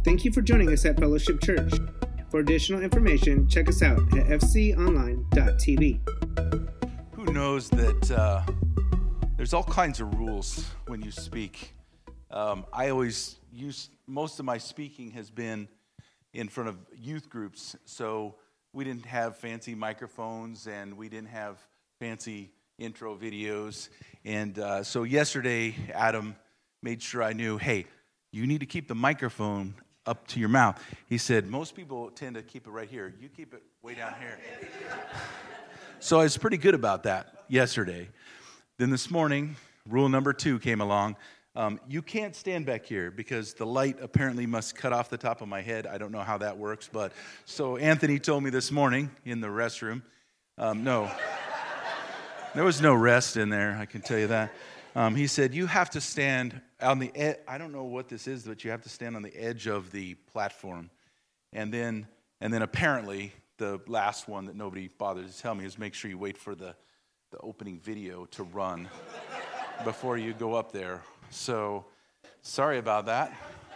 Thank you for joining us at Fellowship Church. For additional information, check us out at fconline.tv. Who knows that there's all kinds of rules when you speak. I always use, most of my speaking has been in front of youth groups, so we didn't have fancy microphones and we didn't have fancy intro videos. And so yesterday, Adam made sure I knew, hey, you need to keep the microphone up to your mouth. He said, most people tend to keep it right here. You keep it way down here. So I was pretty good about that yesterday. Then this morning, rule number 2 came along. You can't stand back here because the light apparently must cut off the top of my head. I don't know how that works, but so Anthony told me this morning in the restroom. No, there was no rest in there, I can tell you that. He said, you have to stand on the edge. I don't know what this is, but you have to stand on the edge of the platform. And then apparently the last one that nobody bothered to tell me is make sure you wait for the opening video to run before you go up there. So, sorry about that.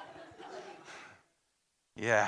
Yeah.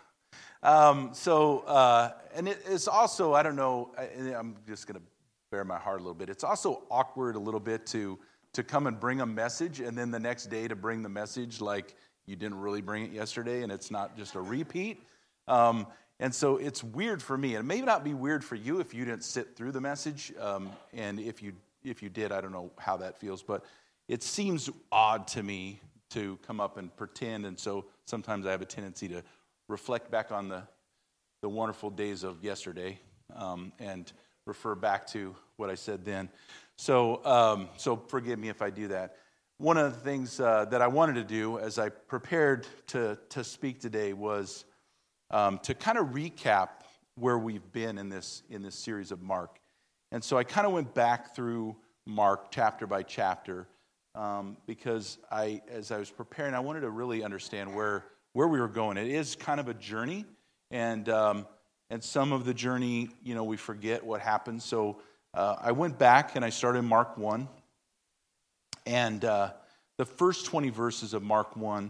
And it's also, I don't know, I'm just going to bare my heart a little bit. It's also awkward a little bit to come and bring a message and then the next day to bring the message like you didn't really bring it yesterday and it's not just a repeat. And so it's weird for me. And it may not be weird for you if you didn't sit through the message. And if you did, I don't know how that feels. But it seems odd to me to come up and pretend. And so sometimes I have a tendency to reflect back on the wonderful days of yesterday and refer back to what I said then. So forgive me if I do that. One of the things that I wanted to do as I prepared to speak today was to kind of recap where we've been in this series of Mark. And so I kind of went back through Mark chapter by chapter because as I was preparing, I wanted to really understand where we were going. It is kind of a journey, and some of the journey, we forget what happened. So I went back and I started Mark 1. And the first 20 verses of Mark 1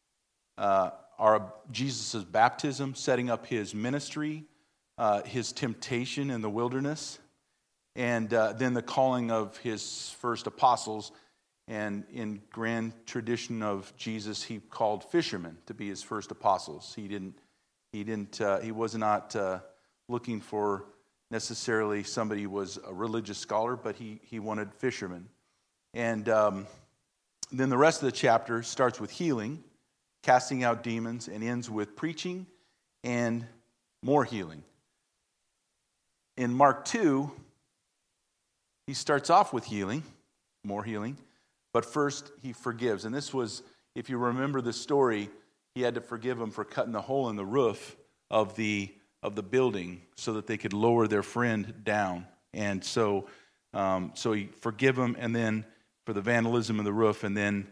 are Jesus' baptism, setting up his ministry, his temptation in the wilderness, and then the calling of his first apostles. And in grand tradition of Jesus, he called fishermen to be his first apostles. He was not looking for necessarily somebody who was a religious scholar, but he wanted fishermen. And then the rest of the chapter starts with healing, casting out demons, and ends with preaching and more healing. In Mark 2, he starts off with healing, more healing, but first he forgives. And this was, if you remember the story, he had to forgive them for cutting the hole in the roof of the building so that they could lower their friend down. And so he forgive them, and then for the vandalism of the roof, and then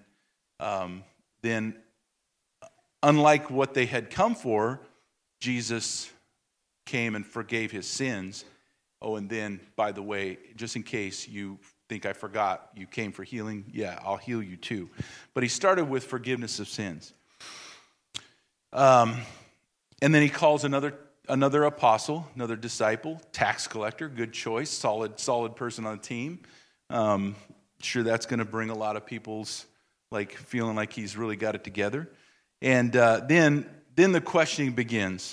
unlike what they had come for, Jesus came and forgave his sins. Oh, and then, by the way, just in case you think I forgot, you came for healing, yeah, I'll heal you too. But he started with forgiveness of sins. And then he calls another apostle, another disciple, tax collector, good choice, solid person on the team. Sure, that's going to bring a lot of people's feeling like he's really got it together. And then the questioning begins,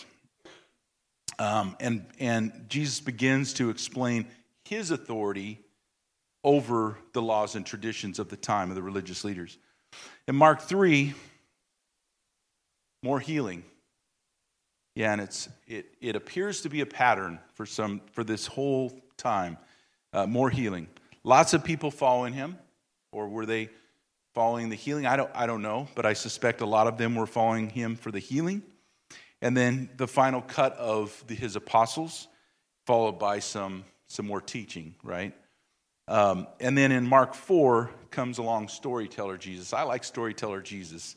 and Jesus begins to explain his authority over the laws and traditions of the time of the religious leaders. In Mark 3, more healing. Yeah, and it appears to be a pattern for this whole time. More healing. Lots of people following him, or were they following the healing? I don't know, but I suspect a lot of them were following him for the healing. And then the final cut of his apostles, followed by some more teaching, right? And then in Mark 4 comes along storyteller Jesus. I like storyteller Jesus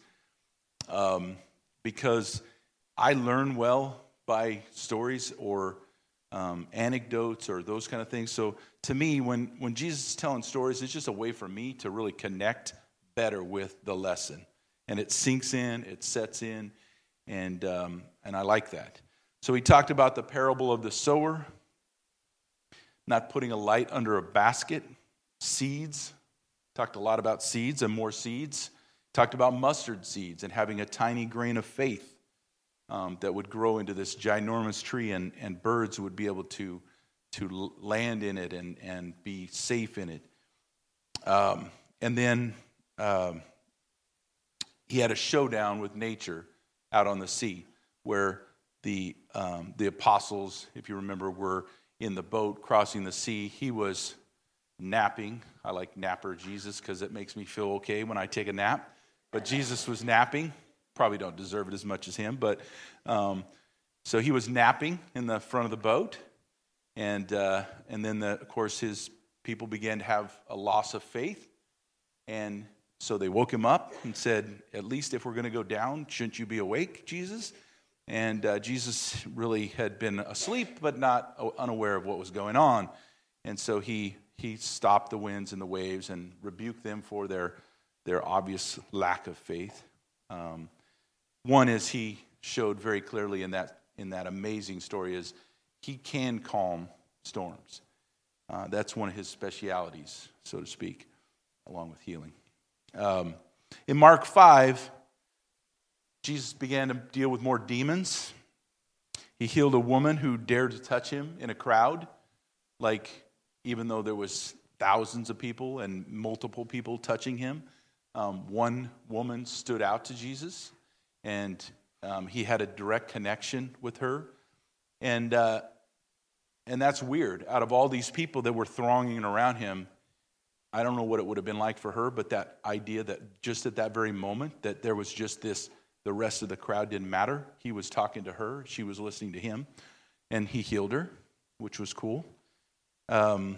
because I learn well by stories or anecdotes or those kind of things. So to me, when Jesus is telling stories, it's just a way for me to really connect better with the lesson. And it sinks in, it sets in. And I like that. So he talked about the parable of the sower, not putting a light under a basket, seeds. Talked a lot about seeds and more seeds. Talked about mustard seeds and having a tiny grain of faith that would grow into this ginormous tree, and birds would be able to land in it and be safe in it. And then he had a showdown with nature out on the sea, where the apostles, if you remember, were in the boat crossing the sea. He was napping. I like napper Jesus because it makes me feel okay when I take a nap. But Jesus was napping. Probably don't deserve it as much as him, but so he was napping in the front of the boat, and then of course his people began to have a loss of faith, and so they woke him up and said, "At least if we're going to go down, shouldn't you be awake, Jesus?" And Jesus really had been asleep, but not unaware of what was going on, and so he stopped the winds and the waves and rebuked them for their obvious lack of faith. One is he showed very clearly in that amazing story is he can calm storms. That's one of his specialities, so to speak, along with healing. In Mark 5, Jesus began to deal with more demons. He healed a woman who dared to touch him in a crowd, like even though there was thousands of people and multiple people touching him, one woman stood out to Jesus, and he had a direct connection with her, and that's weird. Out of all these people that were thronging around him, I don't know what it would have been like for her, but that idea that just at that very moment that there was just this, the rest of the crowd didn't matter. He was talking to her, she was listening to him, and he healed her, which was cool. And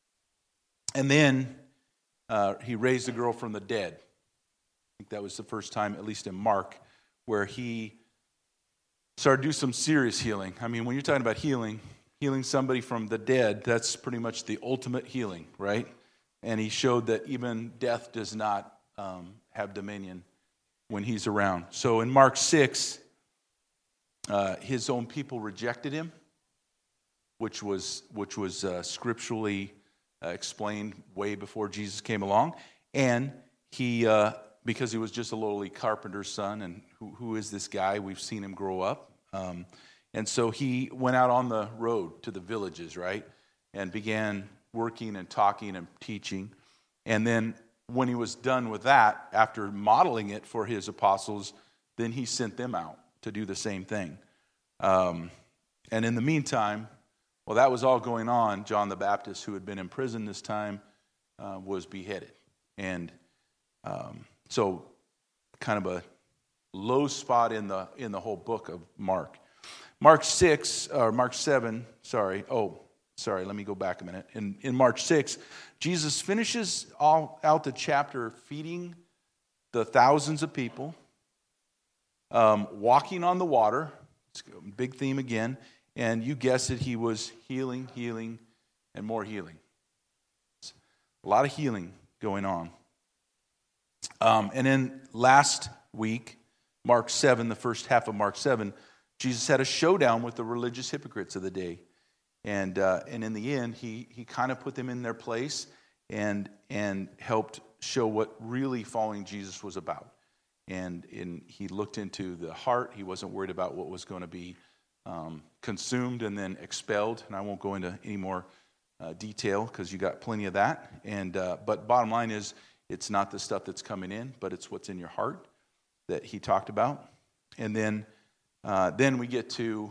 then he raised the girl from the dead. I think that was the first time, at least in Mark, where he started to do some serious healing. I mean, when you're talking about healing somebody from the dead, that's pretty much the ultimate healing, right? And he showed that even death does not have dominion when he's around. So in Mark 6, his own people rejected him, which was scripturally explained way before Jesus came along. And he, because he was just a lowly carpenter's son, and who is this guy? We've seen him grow up. And so he went out on the road to the villages, right, and began working and talking and teaching. And then when he was done with that, after modeling it for his apostles, then he sent them out to do the same thing. And in the meantime, while that was all going on, John the Baptist, who had been in prison this time, was beheaded. And so kind of a low spot in the whole book of Mark. Mark 7, let me go back a minute. In Mark 6, Jesus finishes out the chapter feeding the thousands of people, walking on the water. It's a big theme again. And you guessed it, he was healing, and more healing. It's a lot of healing going on. And then last week, Mark 7, the first half of Mark 7, Jesus had a showdown with the religious hypocrites of the day. And in the end, he kind of put them in their place and helped show what really following Jesus was about. And he looked into the heart. He wasn't worried about what was going to be consumed and then expelled. And I won't go into any more detail because you got plenty of that. But bottom line is, it's not the stuff that's coming in, but it's what's in your heart that he talked about. And then we get to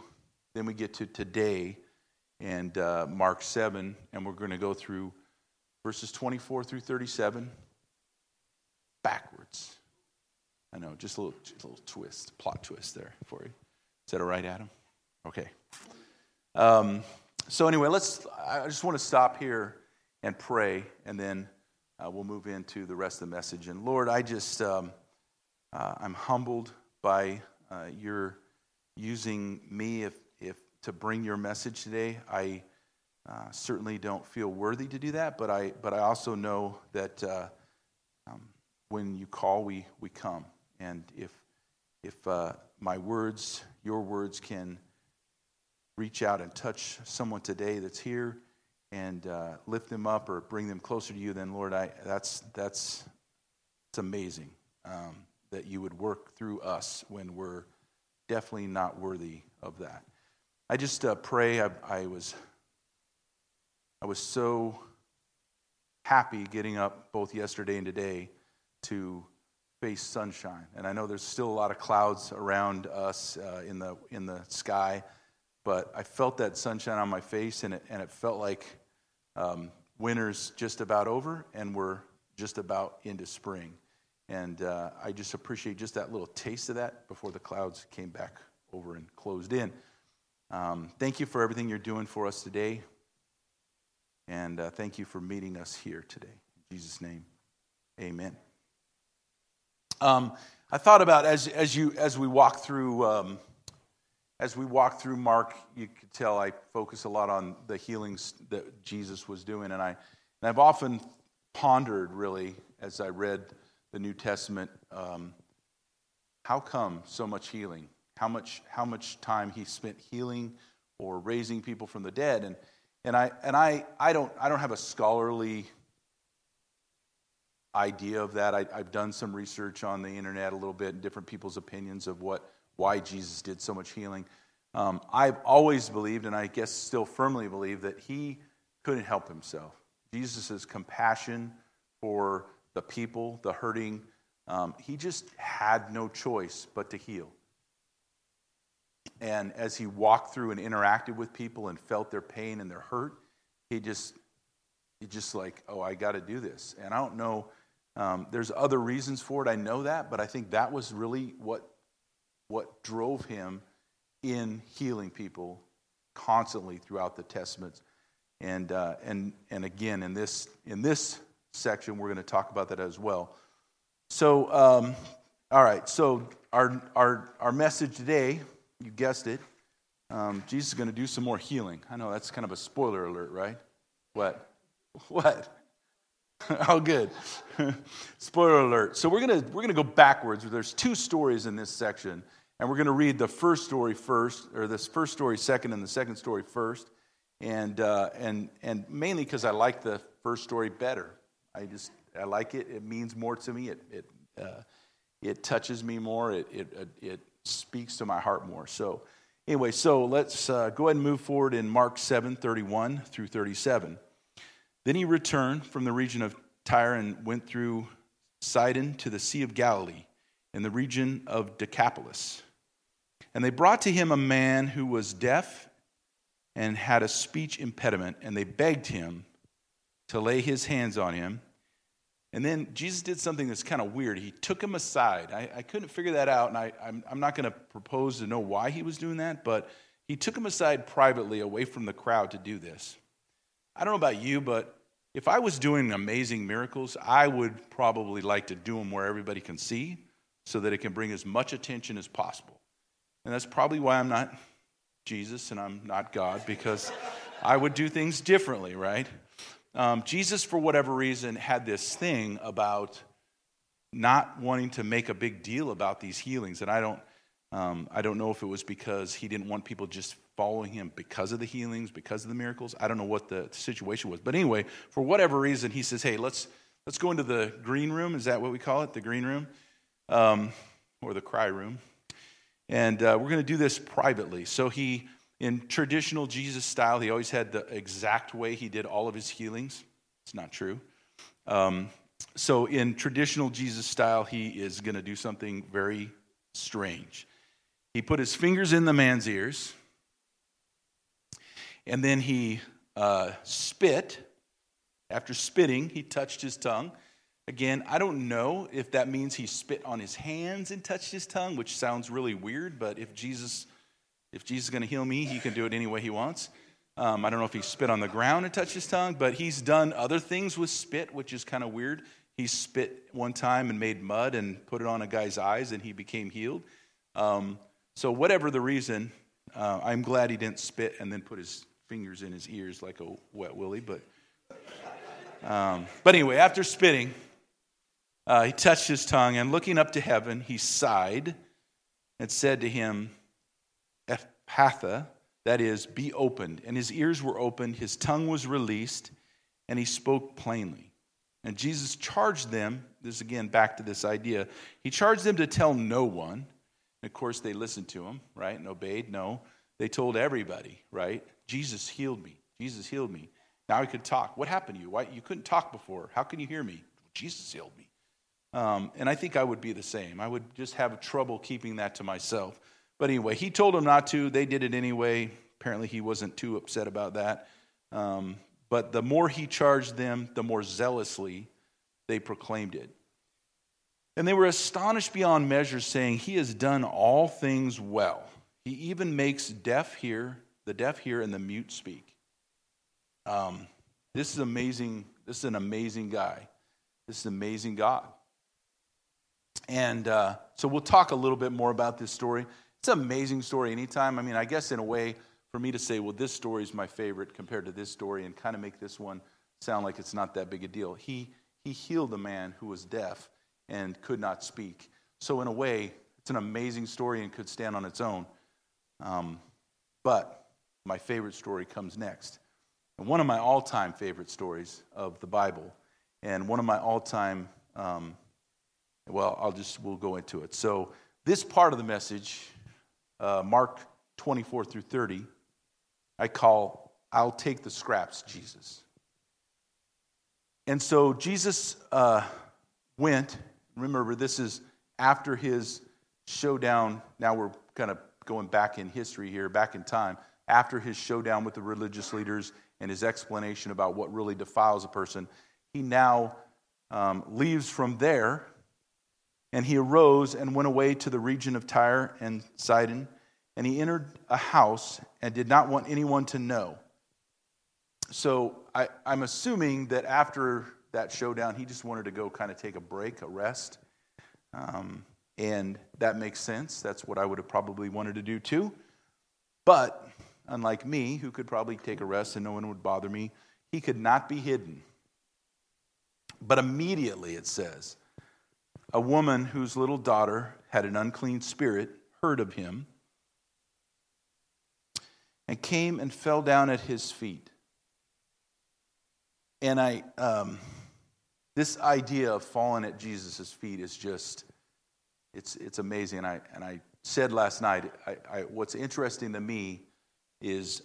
today and Mark 7, and we're going to go through verses 24 through 37 backwards. I know, just a little twist, plot twist there for you. Is that all right, Adam? Okay. So anyway, I just want to stop here and pray, and then we'll move into the rest of the message. And Lord, I just, I'm humbled by your using me if to bring your message today. I certainly don't feel worthy to do that, but I also know that when you call, we come. And if my words, your words can reach out and touch someone today that's here and lift them up or bring them closer to you, then Lord, it's amazing that you would work through us when we're definitely not worthy of that. I just pray. I was so happy getting up both yesterday and today to face sunshine, and I know there's still a lot of clouds around us in the sky, but I felt that sunshine on my face, and it felt like winter's just about over, and we're just about into spring. And I just appreciate just that little taste of that before the clouds came back over and closed in. Thank you for everything you're doing for us today, and thank you for meeting us here today. In Jesus' name, amen. I thought about as we walk through. As we walk through Mark, you could tell I focus a lot on the healings that Jesus was doing, and I've often pondered, really, as I read the New Testament, how come so much healing? How much time he spent healing or raising people from the dead? And I don't have a scholarly idea of that. I've done some research on the internet a little bit, and different people's opinions of why Jesus did so much healing. I've always believed, and I guess still firmly believe, that he couldn't help himself. Jesus' compassion for the people, the hurting, he just had no choice but to heal. And as he walked through and interacted with people and felt their pain and their hurt, he just like, oh, I got to do this. And I don't know, there's other reasons for it, I know that, but I think that was really what drove him in healing people constantly throughout the Testaments. And again, in this section, we're going to talk about that as well. So, all right. So our message today, you guessed it, Jesus is going to do some more healing. I know that's kind of a spoiler alert, right? What? Oh, good. Spoiler alert. So we're gonna go backwards. There's two stories in this section, and we're gonna read the first story first, or this first story second, and the second story first, and mainly because I like the first story better. I like it. It means more to me. It touches me more. It speaks to my heart more. So anyway, let's go ahead and move forward in Mark 7:31 through 37. Then he returned from the region of Tyre and went through Sidon to the Sea of Galilee in the region of Decapolis. And they brought to him a man who was deaf and had a speech impediment, and they begged him to lay his hands on him. And then Jesus did something that's kind of weird. He took him aside. I couldn't figure that out, and I'm not going to propose to know why he was doing that, but he took him aside privately away from the crowd to do this. I don't know about you, but if I was doing amazing miracles, I would probably like to do them where everybody can see so that it can bring as much attention as possible. And that's probably why I'm not Jesus and I'm not God, because I would do things differently, right? Jesus, for whatever reason, had this thing about not wanting to make a big deal about these healings. And I don't know if it was because he didn't want people just following him because of the healings, because of the miracles. I don't know what the situation was. But anyway, for whatever reason, he says, hey, let's go into the green room. Is that what we call it, the green room? Or the cry room. And we're going to do this privately. So he, in traditional Jesus style, he always had the exact way he did all of his healings. It's not true. So in traditional Jesus style, he is going to do something very strange. He put his fingers in the man's ears, and then he spit. After spitting, he touched his tongue. Again, I don't know if that means he spit on his hands and touched his tongue, which sounds really weird, but if Jesus is going to heal me, he can do it any way he wants. I don't know if he spit on the ground and touched his tongue, but he's done other things with spit, which is kind of weird. He spit one time and made mud and put it on a guy's eyes, and he became healed. So whatever the reason, I'm glad he didn't spit and then put his fingers in his ears like a wet willy. But anyway, after spitting, he touched his tongue, and looking up to heaven, he sighed and said to him, Ephphatha, that is, be opened. And his ears were opened, his tongue was released, and he spoke plainly. And Jesus charged them, this again back to this idea, he charged them to tell no one. And of course they listened to him, right, and obeyed. No, they told everybody, right? Jesus healed me. Jesus healed me. Now I could talk. What happened to you? Why you couldn't talk before? How can you hear me? Jesus healed me. And I think I would be the same. I would just have trouble keeping that to myself. But anyway, he told them not to. They did it anyway. Apparently he wasn't too upset about that. But the more he charged them, the more zealously they proclaimed it. And they were astonished beyond measure, saying, he has done all things well. He even makes the deaf hear, and the mute speak. This is amazing. This is an amazing guy. This is an amazing God. And so we'll talk a little bit more about this story. It's an amazing story anytime. I mean, I guess in a way, for me to say, well, this story is my favorite compared to this story and kind of make this one sound like it's not that big a deal. He healed a man who was deaf and could not speak. So in a way, it's an amazing story and could stand on its own. But my favorite story comes next. And one of my all-time favorite stories of the Bible, and one of my all-time, we'll go into it. So this part of the message, Mark 24 through 30, I call, I'll take the scraps, Jesus. And so Jesus went, remember this is after his showdown, now we're kind of going back in history here, back in time, after his showdown with the religious leaders and his explanation about what really defiles a person, he now leaves from there, and he arose and went away to the region of Tyre and Sidon, and he entered a house and did not want anyone to know. So I'm assuming that after that showdown, he just wanted to go kind of take a break, a rest, and that makes sense. That's what I would have probably wanted to do too. But unlike me, who could probably take a rest and no one would bother me, he could not be hidden. But immediately, it says, a woman whose little daughter had an unclean spirit heard of him and came and fell down at his feet. And this idea of falling at Jesus' feet is just, it's amazing. And I said last night, what's interesting to me is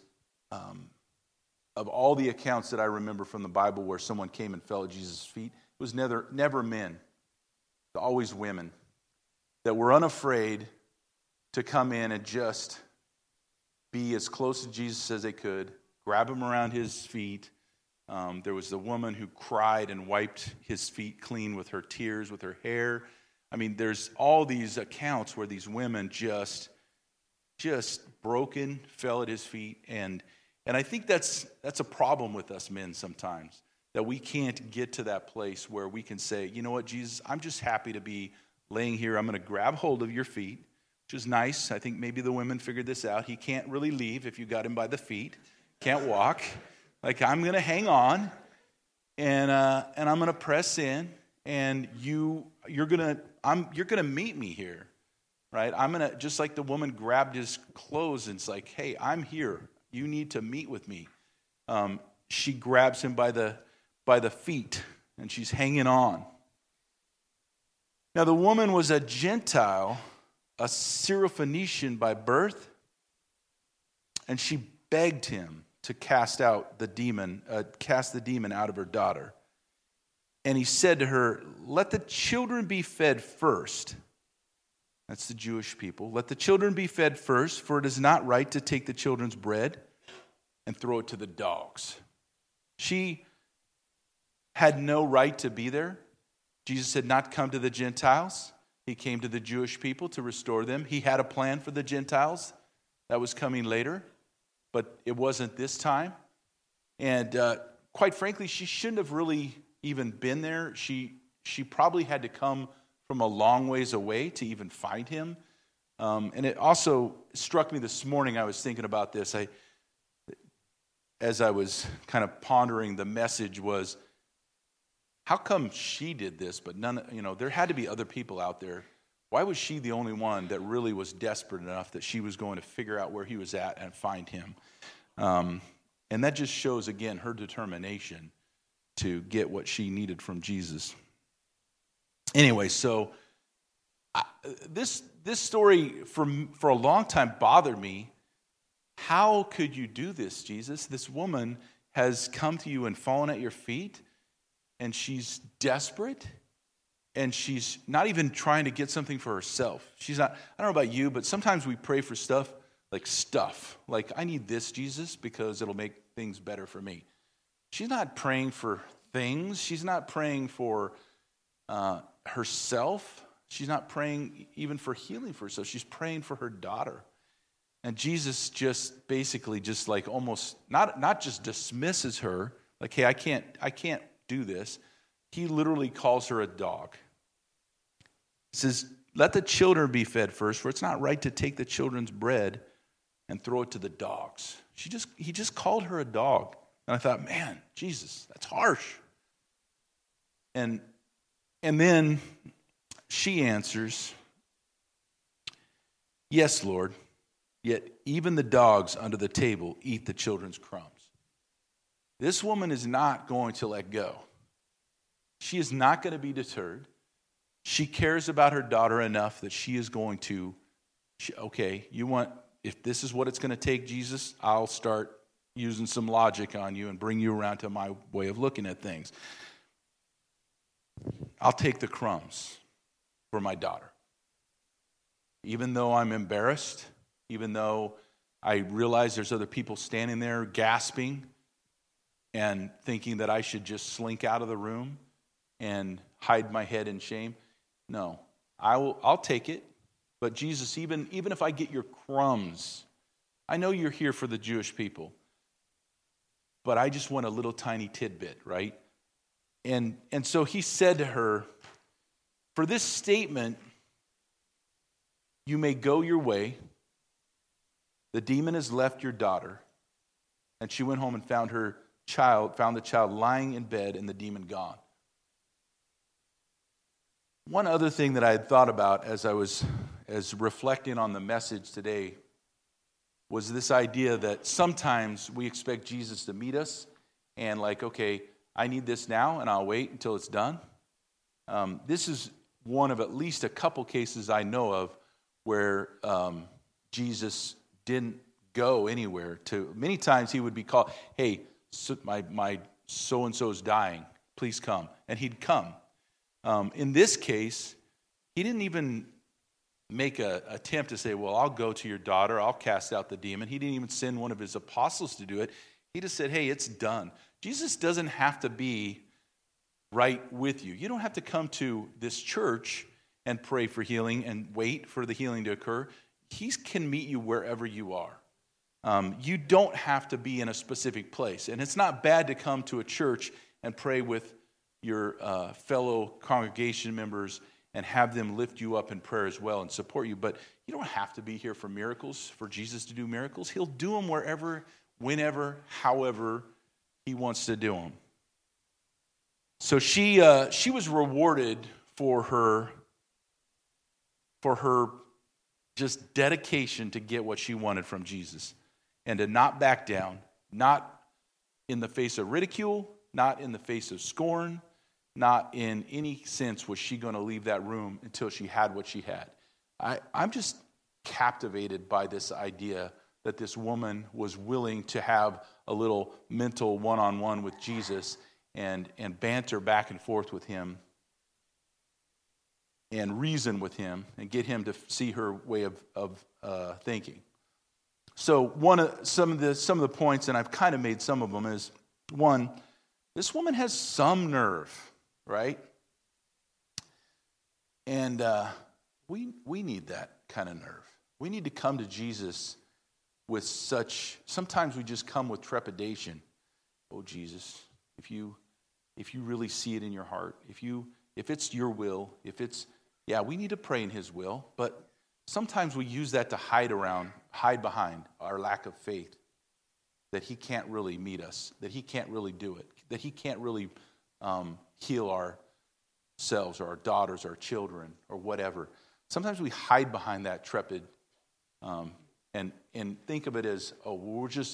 of all the accounts that I remember from the Bible where someone came and fell at Jesus' feet, it was never men. It was always women that were unafraid to come in and just be as close to Jesus as they could, grab him around his feet. There was the woman who cried and wiped his feet clean with her tears, with her hair. I mean, there's all these accounts where these women just broken, fell at his feet. And I think that's a problem with us men sometimes, that we can't get to that place where we can say, you know what, Jesus, I'm just happy to be laying here. I'm going to grab hold of your feet, which is nice. I think maybe the women figured this out. He can't really leave if you got him by the feet. Can't walk. Like, I'm going to hang on, and I'm going to press in, and you're going to meet me here, right? I'm going to, just like the woman grabbed his clothes and it's like, hey, I'm here. You need to meet with me. She grabs him by the feet, and she's hanging on. Now, the woman was a Gentile, a Syrophoenician by birth, and she begged him to cast the demon out of her daughter. And he said to her, let the children be fed first. That's the Jewish people. Let the children be fed first, for it is not right to take the children's bread and throw it to the dogs. She had no right to be there. Jesus had not come to the Gentiles. He came to the Jewish people to restore them. He had a plan for the Gentiles that was coming later, but it wasn't this time. And quite frankly, she shouldn't have really even been there. She probably had to come from a long ways away to even find him. And it also struck me this morning, I was thinking about this. As I was kind of pondering the message was, how come she did this, but there had to be other people out there Why was she the only one that really was desperate enough that she was going to figure out where he was at and find him? And that just shows, again, her determination to get what she needed from Jesus. Anyway, so this story for a long time bothered me. How could you do this, Jesus? This woman has come to you and fallen at your feet, and she's desperate, and she's not even trying to get something for herself. She's not, I don't know about you, but sometimes we pray for stuff. Like, I need this, Jesus, because it'll make things better for me. She's not praying for things. She's not praying for herself. She's not praying even for healing for herself. She's praying for her daughter. And Jesus just basically just like almost not just dismisses her, like, hey, I can't do this. He literally calls her a dog. He says, let the children be fed first, for it's not right to take the children's bread and throw it to the dogs. He just called her a dog. And I thought, man, Jesus, that's harsh. And then she answers, yes, Lord, yet even the dogs under the table eat the children's crumbs. This woman is not going to let go. She is not going to be deterred. She cares about her daughter enough that she is going to, if this is what it's going to take, Jesus, I'll start using some logic on you and bring you around to my way of looking at things. I'll take the crumbs for my daughter. Even though I'm embarrassed, even though I realize there's other people standing there gasping and thinking that I should just slink out of the room and hide my head in shame. No, I'll take it. But Jesus, even if I get your crumbs, I know you're here for the Jewish people, but I just want a little tiny tidbit, right? And so he said to her, for this statement, you may go your way. The demon has left your daughter. And she went home and found the child lying in bed and the demon gone. One other thing that I had thought about as reflecting on the message today was this idea that sometimes we expect Jesus to meet us and like, okay, I need this now and I'll wait until it's done. This is one of at least a couple cases I know of where Jesus didn't go anywhere. Many times he would be called, hey, my so-and-so's dying, please come. And he'd come. In this case, he didn't even make an attempt to say, well, I'll go to your daughter, I'll cast out the demon. He didn't even send one of his apostles to do it. He just said, hey, it's done. Jesus doesn't have to be right with you. You don't have to come to this church and pray for healing and wait for the healing to occur. He can meet you wherever you are. You don't have to be in a specific place. And it's not bad to come to a church and pray with your fellow congregation members and have them lift you up in prayer as well and support you. But you don't have to be here for miracles, for Jesus to do miracles. He'll do them wherever, whenever, however he wants to do them. So she was rewarded for her just dedication to get what she wanted from Jesus and to not back down, not in the face of ridicule, not in the face of scorn, not in any sense was she going to leave that room until she had what she had. I'm just captivated by this idea that this woman was willing to have a little mental one-on-one with Jesus and banter back and forth with him and reason with him and get him to see her way of thinking. So some of the points, and I've kind of made some of them, is one, this woman has some nerve, right? And we need that kind of nerve. We need to come to Jesus with sometimes we just come with trepidation. Oh, Jesus, if you really see it in your heart, if it's your will, we need to pray in his will, but sometimes we use that to hide behind our lack of faith, that he can't really meet us, that he can't really do it, that he can't really heal ourselves or our daughters or our children or whatever. sometimes we hide behind that trepid and think of it as, oh, we're just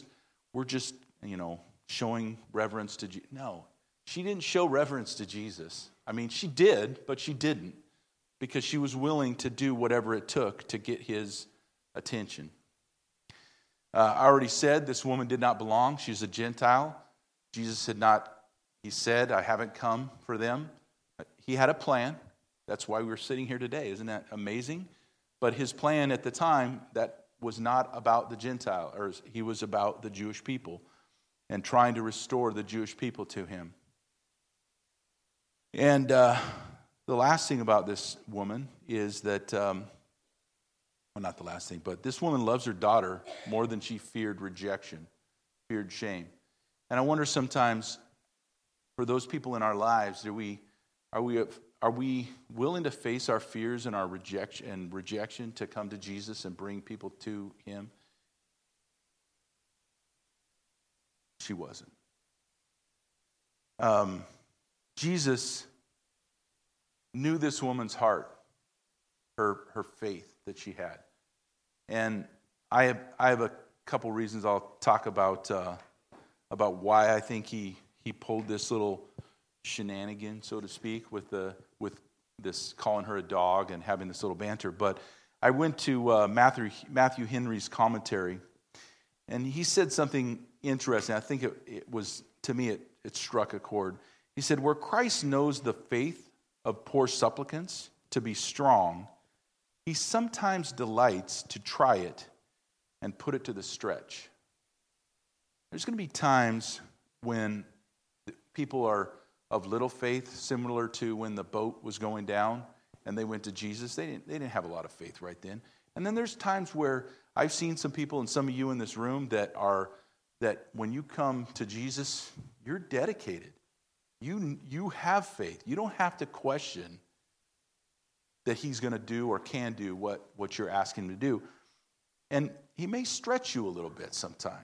showing reverence to Jesus. No, she didn't show reverence to Jesus. I mean, she did, but she didn't, because she was willing to do whatever it took to get his attention. I already said this woman did not belong. She's a Gentile. Jesus he said, I haven't come for them. He had a plan. That's why we're sitting here today. Isn't that amazing? But his plan at the time, that was not about the Gentile, or he was about the Jewish people and trying to restore the Jewish people to him. And the last thing about this woman is that, well, not the last thing, but this woman loves her daughter more than she feared rejection, feared shame. And I wonder sometimes, for those people in our lives, are we willing to face our fears and our rejection to come to Jesus and bring people to him? She wasn't. Jesus knew this woman's heart, her faith that she had. And I have a couple reasons I'll talk about why I think he pulled this little shenanigan, so to speak, with this calling her a dog and having this little banter. But I went to Matthew Henry's commentary, and he said something interesting. I think it was, to me, it struck a chord. He said, where Christ knows the faith of poor supplicants to be strong, he sometimes delights to try it and put it to the stretch. There's going to be times when people are of little faith, similar to when the boat was going down and they went to Jesus. They didn't have a lot of faith right then. And then there's times where I've seen some people, and some of you in this room, that when you come to Jesus, you're dedicated. You have faith. You don't have to question that he's going to do or can do what you're asking him to do. And he may stretch you a little bit sometimes.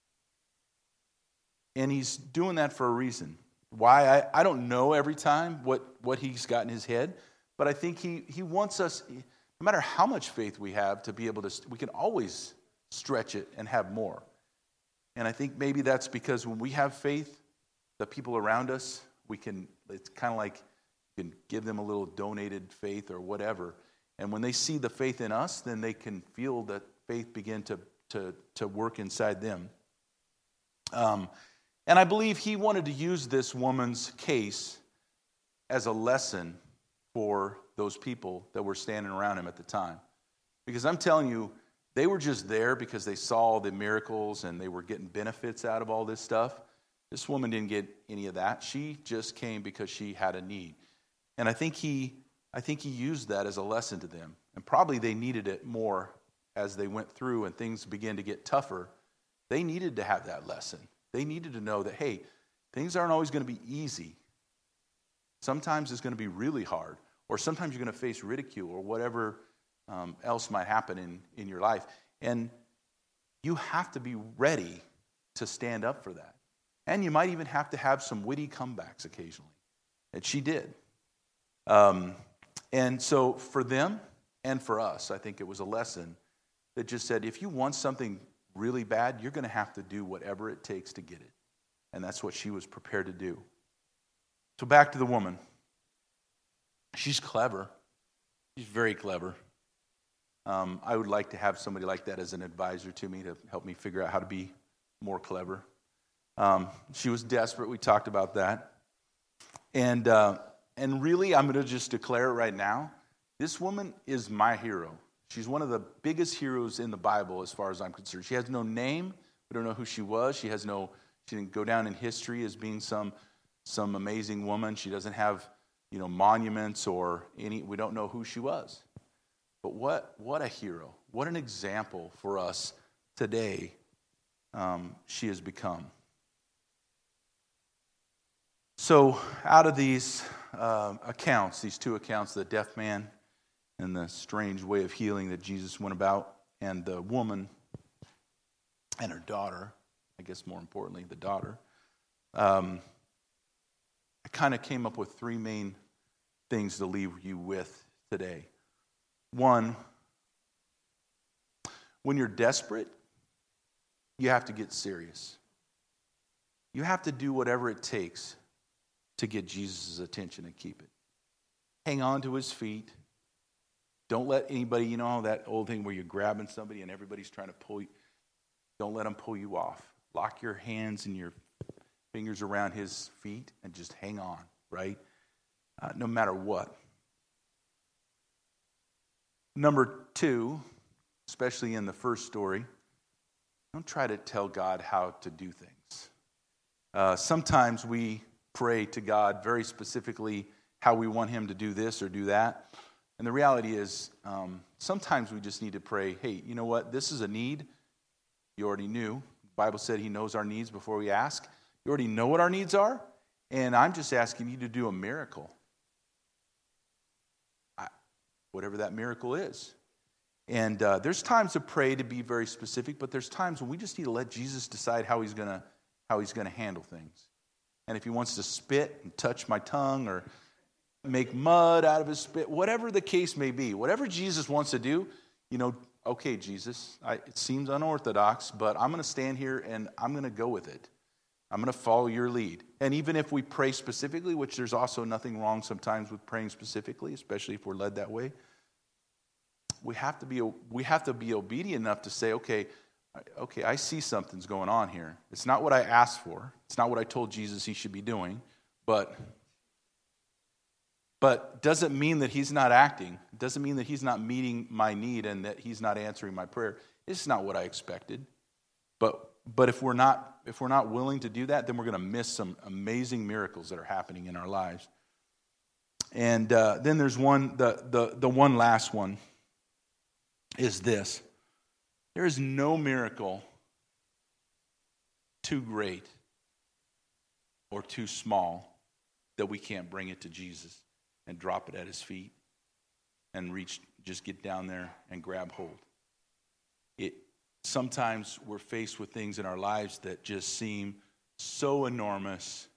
And he's doing that for a reason. Why? I don't know every time what he's got in his head, but I think he wants us, no matter how much faith we have, to be able to, we can always stretch it and have more. And I think maybe that's because when we have faith, the people around us, it's kind of like you can give them a little donated faith or whatever. And when they see the faith in us, then they can feel that faith begin to work inside them. And I believe he wanted to use this woman's case as a lesson for those people that were standing around him at the time. Because I'm telling you, they were just there because they saw the miracles and they were getting benefits out of all this stuff. This woman didn't get any of that. She just came because she had a need. And I think he used that as a lesson to them. And probably they needed it more as they went through and things began to get tougher. They needed to have that lesson. They needed to know that, hey, things aren't always going to be easy. Sometimes it's going to be really hard. Or sometimes you're going to face ridicule or whatever else might happen in your life. And you have to be ready to stand up for that. And you might even have to have some witty comebacks occasionally. And she did. And so for them and for us, I think it was a lesson that just said, if you want something really bad, you're going to have to do whatever it takes to get it. And that's what she was prepared to do. So back to the woman. She's clever. She's very clever. I would like to have somebody like that as an advisor to me to help me figure out how to be more clever. She was desperate. We talked about that. And really, I'm going to just declare it right now. This woman is my hero. She's one of the biggest heroes in the Bible as far as I'm concerned. She has no name. We don't know who she was. She didn't go down in history as being some amazing woman. She doesn't have, monuments or any. We don't know who she was. But what a hero. What an example for us today she has become. So out of these accounts, these two accounts, the deaf man and the strange way of healing that Jesus went about, and the woman and her daughter, I guess more importantly, the daughter, I kind of came up with three main things to leave you with today. One, when you're desperate, you have to get serious. You have to do whatever it takes to get Jesus' attention and keep it. Hang on to his feet. Don't let anybody, that old thing where you're grabbing somebody and everybody's trying to pull you. Don't let them pull you off. Lock your hands and your fingers around his feet and just hang on, right? No matter what. Number two, especially in the first story, don't try to tell God how to do things. Sometimes we pray to God very specifically how we want him to do this or do that. And the reality is, sometimes we just need to pray, hey, you know what? This is a need. You already knew. The Bible said he knows our needs before we ask. You already know what our needs are. And I'm just asking you to do a miracle. Whatever that miracle is. And there's times to pray to be very specific, but there's times when we just need to let Jesus decide how he's going to handle things. And if he wants to spit and touch my tongue or make mud out of his spit, whatever the case may be, whatever Jesus wants to do, okay, Jesus, it seems unorthodox, but I'm going to stand here and I'm going to go with it. I'm going to follow your lead. And even if we pray specifically, which there's also nothing wrong sometimes with praying specifically, especially if we're led that way, we have to be obedient enough to say, okay, I see something's going on here. It's not what I asked for. It's not what I told Jesus he should be doing, but doesn't mean that he's not acting. It doesn't mean that he's not meeting my need and that he's not answering my prayer. It's not what I expected. But if we're not willing to do that, then we're going to miss some amazing miracles that are happening in our lives. And then there's the one last one is this. There is no miracle too great or too small that we can't bring it to Jesus and drop it at his feet and just get down there and grab hold. Sometimes we're faced with things in our lives that just seem so enormous,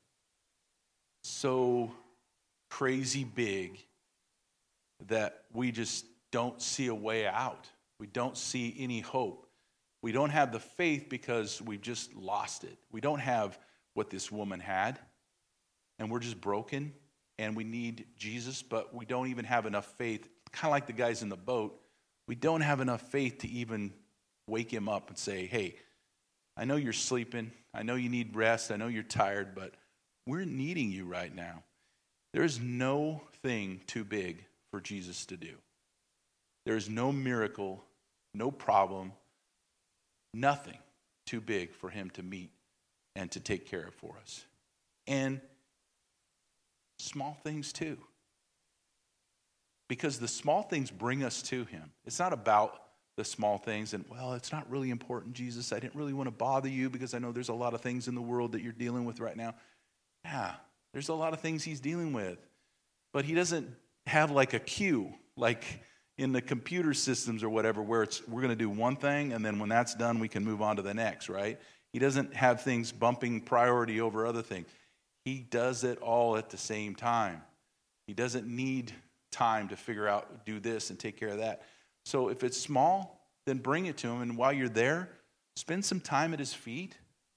so crazy big, that we just don't see a way out. We don't see any hope. We don't have the faith because we've just lost it. We don't have what this woman had, and we're just broken, and we need Jesus, but we don't even have enough faith. Kind of like the guys in the boat, we don't have enough faith to even wake him up and say, hey, I know you're sleeping. I know you need rest. I know you're tired, but we're needing you right now. There's no thing too big for Jesus to do. There's no miracle, no problem, nothing too big for him to meet and to take care of for us. And small things too. Because the small things bring us to him. It's not about the small things and, well, it's not really important, Jesus. I didn't really want to bother you because I know there's a lot of things in the world that you're dealing with right now. Yeah, there's a lot of things he's dealing with. But he doesn't have like a queue, like in the computer systems or whatever, where we're going to do one thing and then when that's done, we can move on to the next, right? He doesn't have things bumping priority over other things. He does it all at the same time. He doesn't need time to figure out, do this and take care of that. So if it's small, then bring it to him. And while you're there, spend some time at his feet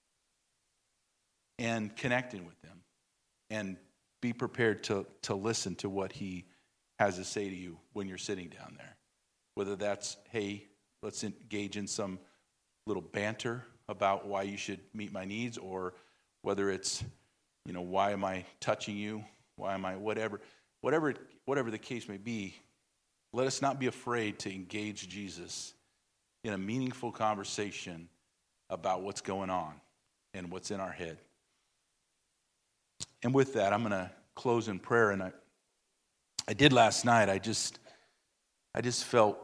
and connecting with him. And be prepared to listen to what he has to say to you when you're sitting down there. Whether that's, hey, let's engage in some little banter about why you should meet my needs, or whether it's, why am I touching you? Why am I, whatever the case may be, let us not be afraid to engage Jesus in a meaningful conversation about what's going on and what's in our head. And with that, I'm going to close in prayer. And I did last night. I just felt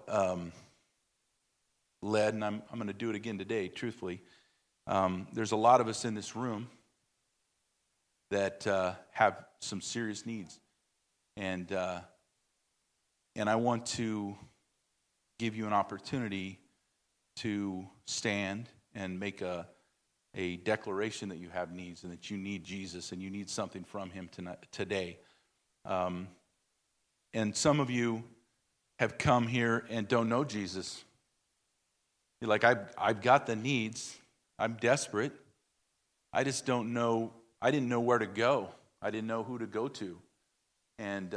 led, and I'm going to do it again today, truthfully. There's a lot of us in this room that have some serious needs. And I want to give you an opportunity to stand and make a declaration that you have needs and that you need Jesus and you need something from him today. And some of you have come here and don't know Jesus. You're like, I've got the needs. I'm desperate. I just don't know. I didn't know where to go. I didn't know who to go to. And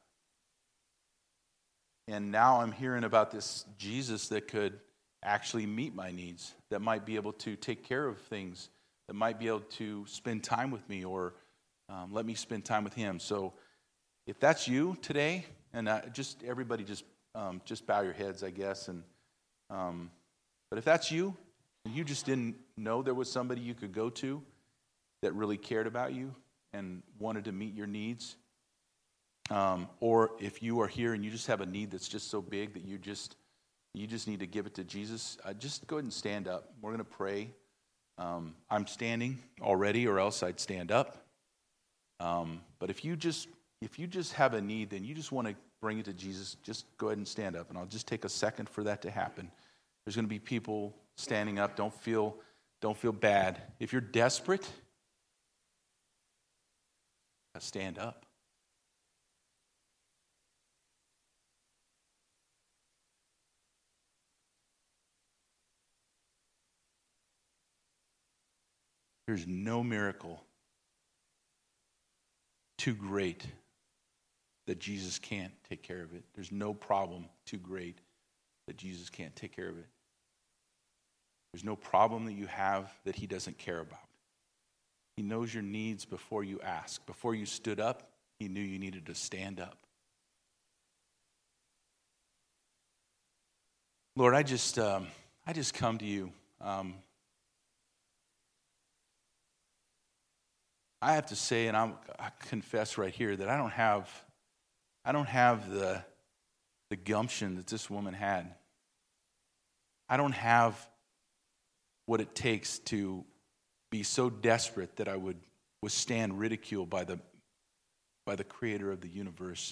now I'm hearing about this Jesus that could actually meet my needs, that might be able to take care of things, that might be able to spend time with me or let me spend time with him. So if that's you today, and everybody just bow your heads, I guess. And but if that's you, and you just didn't know there was somebody you could go to that really cared about you and wanted to meet your needs, or if you are here and you just have a need that's just so big that you just need to give it to Jesus, just go ahead and stand up. We're going to pray. I'm standing already, or else I'd stand up. But if you just have a need, then you just want to bring it to Jesus, just go ahead and stand up. And I'll just take a second for that to happen. There's going to be people standing up. Don't feel bad. If you're desperate, stand up. There's no miracle too great that Jesus can't take care of it. There's no problem too great that Jesus can't take care of it. There's no problem that you have that he doesn't care about. He knows your needs before you ask. Before you stood up, he knew you needed to stand up. Lord, I just come to you. I have to say, and I confess right here, that I don't have the gumption that this woman had. I don't have what it takes to be so desperate that I would withstand ridicule by the creator of the universe.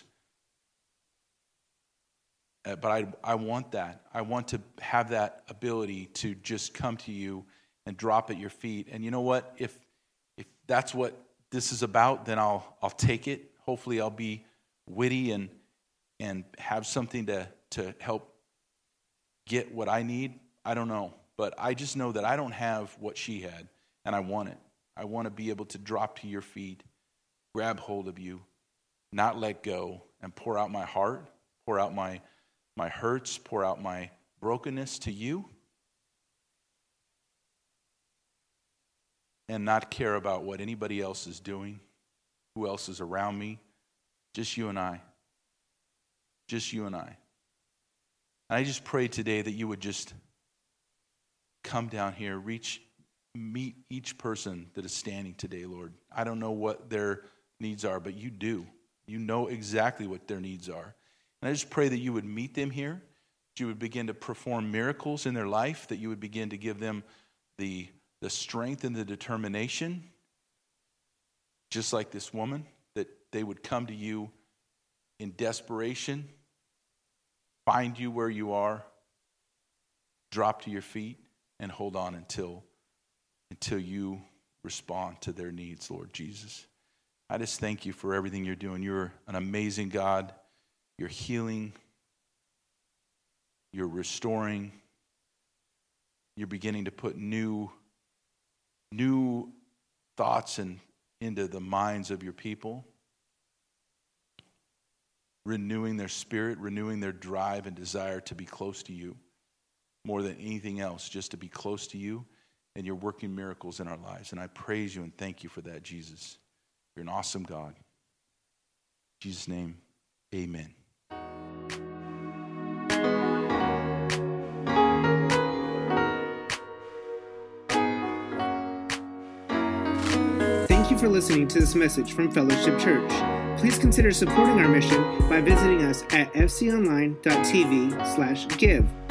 But I want that. I want to have that ability to just come to you and drop at your feet. And you know what? If that's what this is about, then I'll take it. Hopefully I'll be witty and have something to help get what I need. I don't know. But I just know that I don't have what she had, and I want it. I want to be able to drop to your feet, grab hold of you, not let go, and pour out my heart, pour out my hurts, pour out my brokenness to you, and not care about what anybody else is doing, who else is around me, just you and I. Just you and I. And I just pray today that you would just come down here, meet each person that is standing today, Lord. I don't know what their needs are, but you do. You know exactly what their needs are. And I just pray that you would meet them here, that you would begin to perform miracles in their life, that you would begin to give them the strength and the determination, just like this woman, that they would come to you in desperation, find you where you are, drop to your feet, and hold on until you respond to their needs, Lord Jesus. I just thank you for everything you're doing. You're an amazing God. You're healing. You're restoring. You're beginning to put new thoughts into the minds of your people, renewing their spirit, renewing their drive and desire to be close to you more than anything else, just to be close to you, and you're working miracles in our lives. And I praise you and thank you for that, Jesus. You're an awesome God. In Jesus' name, amen. Thank you for listening to this message from Fellowship Church. Please consider supporting our mission by visiting us at fconline.tv/give.